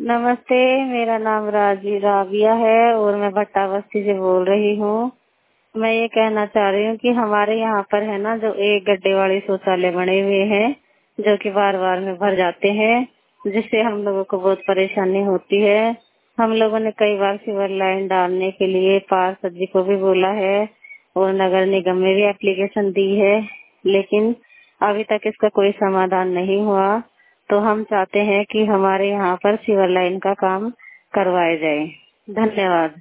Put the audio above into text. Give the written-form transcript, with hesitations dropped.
नमस्ते, मेरा नाम राबिया है और मैं भट्टा बस्ती से बोल रही हूँ। मैं ये कहना चाह रही हूँ कि हमारे यहाँ पर है ना, जो एक गड्ढे वाले शौचालय बने हुए हैं जो कि बार बार में भर जाते हैं, जिससे हम लोगों को बहुत परेशानी होती है। हम लोगों ने कई बार सीवर लाइन डालने के लिए पार्षद जी को भी बोला है और नगर निगम में भी एप्लीकेशन दी है, लेकिन अभी तक इसका कोई समाधान नहीं हुआ। तो हम चाहते हैं कि हमारे यहाँ पर सीवर लाइन का काम करवाया जाए। धन्यवाद।